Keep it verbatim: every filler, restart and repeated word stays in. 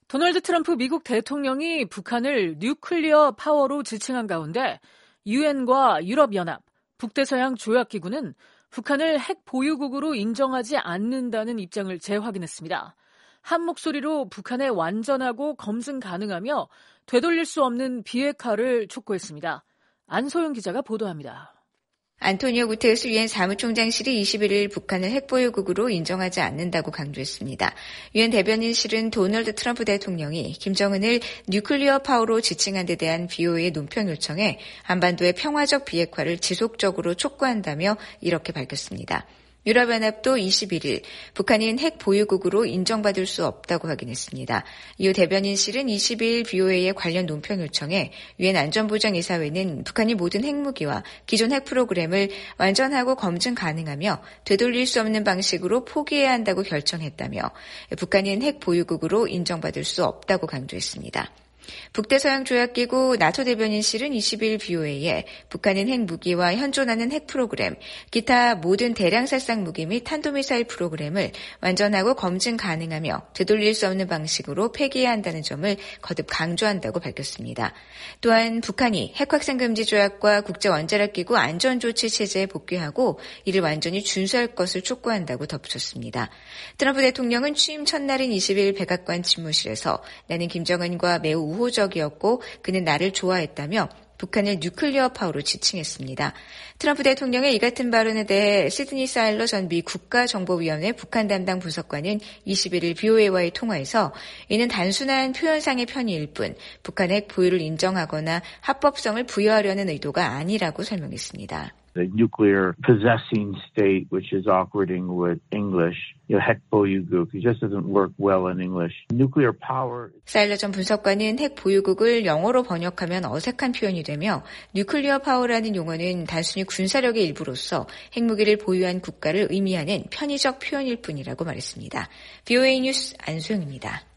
도널드 트럼프 미국 대통령이 북한을 뉴클리어 파워로 지칭한 가운데 유엔과 유럽연합, 북대서양 조약기구는 북한을 핵 보유국으로 인정하지 않는다는 입장을 재확인했습니다. 한 목소리로 북한의 완전하고 검증 가능하며 되돌릴 수 없는 비핵화를 촉구했습니다. 안소영 기자가 보도합니다. 안토니오 구테르스 유엔 사무총장실이 이십일일 북한을 핵보유국으로 인정하지 않는다고 강조했습니다. 유엔 대변인실은 도널드 트럼프 대통령이 김정은을 뉴클리어 파워로 지칭한 데 대한 비오에이의 논평 요청에 한반도의 평화적 비핵화를 지속적으로 촉구한다며 이렇게 밝혔습니다. 유럽연합도 이십일일 북한인 핵 보유국으로 인정받을 수 없다고 확인했습니다. 이후 대변인실은 이십이일 비오에이의 관련 논평 요청에 유엔 안전보장이사회는 북한이 모든 핵무기와 기존 핵 프로그램을 완전하고 검증 가능하며 되돌릴 수 없는 방식으로 포기해야 한다고 결정했다며 북한인 핵 보유국으로 인정받을 수 없다고 강조했습니다. 북대서양 조약기구 나토 대변인실은 이십일 비오에이에 북한은 핵무기와 현존하는 핵 프로그램, 기타 모든 대량살상 무기 및 탄도미사일 프로그램을 완전하고 검증 가능하며 되돌릴 수 없는 방식으로 폐기해야 한다는 점을 거듭 강조한다고 밝혔습니다. 또한 북한이 핵확산금지 조약과 국제원자력기구 안전조치체제에 복귀하고 이를 완전히 준수할 것을 촉구한다고 덧붙였습니다. 트럼프 대통령은 취임 첫날인 이십일 백악관 집무실에서 나는 김정은과 매우 우호적이었고 그는 나를 좋아했다며 북한을 뉴클리어 파워로 지칭했습니다. 트럼프 대통령의 이 같은 발언에 대해 시드니 사일러 전 미 국가정보위원회 북한 담당 부석관은 이십일일 비오에이와의 통화에서 이는 단순한 표현상의 편의일 뿐 북한의 핵 보유를 인정하거나 합법성을 부여하려는 의도가 아니라고 설명했습니다. The nuclear possessing state, which is awkwarding with English, you know, 핵 보유국, it just doesn't work well in English. Nuclear power. 사일러 전 분석관은 핵 보유국을 영어로 번역하면 어색한 표현이 되며 뉴클리어 파워라는 용어는 단순히 군사력의 일부로서 핵무기를 보유한 국가를 의미하는 편의적 표현일 뿐이라고 말했습니다. 비오에이 뉴스 안소영입니다.